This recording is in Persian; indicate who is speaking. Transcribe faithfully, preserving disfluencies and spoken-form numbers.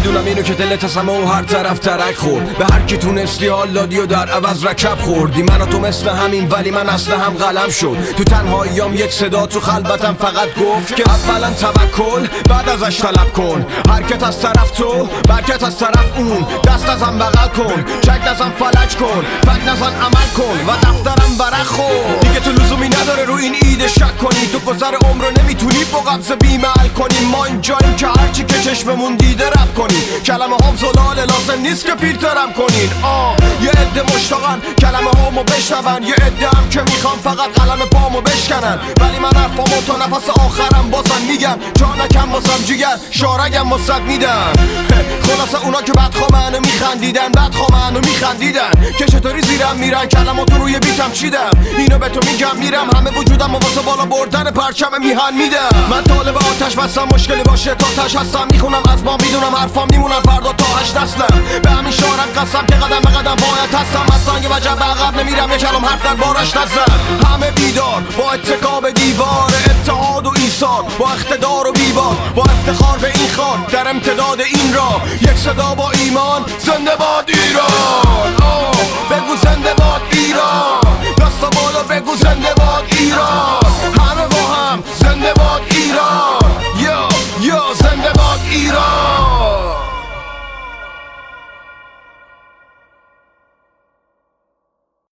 Speaker 1: میدونم اینو که دلت از همه و هر طرف ترک خورد، به هر کی تونستی حال دادی و در عوض رکب خوردی. من و تو مثل همین ولی من اصل هم قلم شد. تو تنهاییام یک صدا تو خلوتم فقط گفت که اولا توکل بعد ازش طلب کن. حرکت از طرف تو برکت از طرف اون، دست ازم بغل کن چک نزن فلج کن فک نزن عمل کن و دفترم ورق خور. دیگه تو لزومی نداره رو این ایده شک کنی، تو گذر عمر رو نمیتونی با قبض بیمعل کنی. ما اینجاییم که هرچی که چشممون دیده رب کنی، کلمه هم زلاله لازم نیست که فیلترم کنین. آه یه عده مشتاقن کلمه هامو بشنون، یه عده هم که میخوام فقط قلم پامو بشکنن. ولی من حرفامو تا نفس آخرم بازم میگم، جا نکم واسم جیگر شارگم واسد میدم. خلاصه اونا که بدخوا منو میخندیدن بدخوا منو میخندیدن که چطوری زیرم میرن کلماتو روی بیتم چیدم. اینو به تو میگم میرم همه وجودم و واسه بالا بردن پرچم میهن میدم. من طالب آتش بستم مشکلی باشه تا تش هستم، میخونم از ما میدونم حرفام میمونن فردا تا هشت نسلم. به همین شارم قسم که قدم به قدم باید هستم، از سنگ وجب به عقب نمیرم یه کلام حرف در بارش نزن. همه بیدار با اتکا به دیوار اتحاد و ایثار، با اقتدار و بیبار با افتخار به این خان در امتداد این راه. یک صدا با ایمان زنده باد ایران. آه بگو زنده باد ایران، دستا بالا بگو زنده باد ایران. همه با هم زنده باد ایران. یا یا زنده باد ایران.